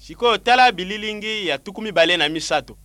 Sikoyo tala bililingi ya tukumi bale na misato.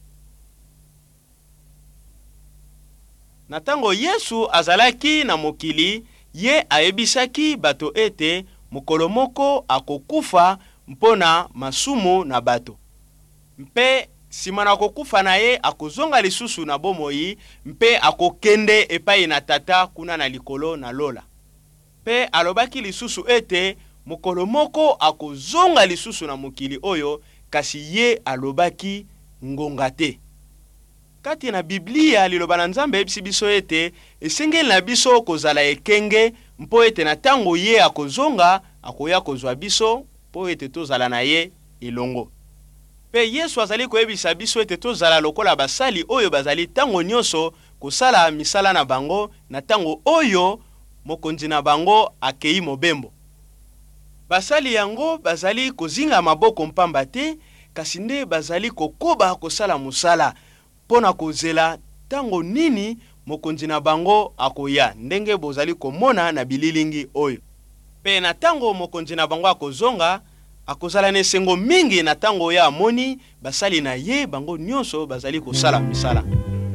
Na tango Yesu azalaki na mokili, ye ayebisaki bato ete mokolo moko akokufa mpona masumu na bato. Mpe sima na kokufa na ye akozonga lisusu na bomoi, mpe akokende epai na tata kuna na likolo na lola. Mpe alobaki lisusu ete mokolo moko akozonga lisusu na mokili oyo, kasi ye alobaki ngonga te. Kati na Biblia liloba na Nzambe ebisi biso ete esengeli na biso kozala ekenge mpo ete na tango ye akozonga akoya kozwa biso mpo ete tozala na ye elongo. Pe Yesu azali koyebisa biso ete tozala lokola basali oyo bazali tango nyonso kosala misala na bango na tango oyo mokonzi na bango akei mobembo. Basali yango bazali kozinga maboko mpamba te, kasi nde bazali kokoba kosala musala pona kozela tango nini mokonzi na bango akoya, ndenge bozali komona na bililingi oyo. Pe na tango mokonzi na bango akozonga, akozala na esengo mingi na tango ya amoni basali na ye bango nyonso bazali kosala misala.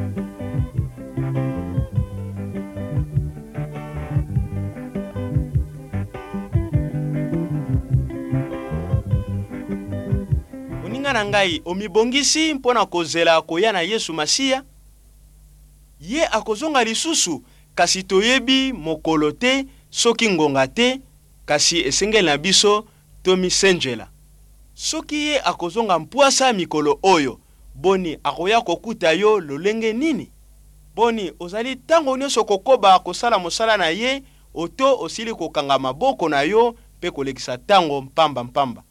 Oninga na ngai, omibongisi mpona kozela koya na Yesu Masiya? Ye akozonga lisusu, kasi toyebi mokolo te, soki ngonga te, kasi esengeli na biso tomisenjela. Soki ye akozonga mpuasa mikolo oyo, boni akoya kokuta yo lolenge nini? Boni ozali tango nyonso kokoba kosala mosala na ye, oto osili kokanga maboko na yo pe kolekisa tango mpamba mpamba.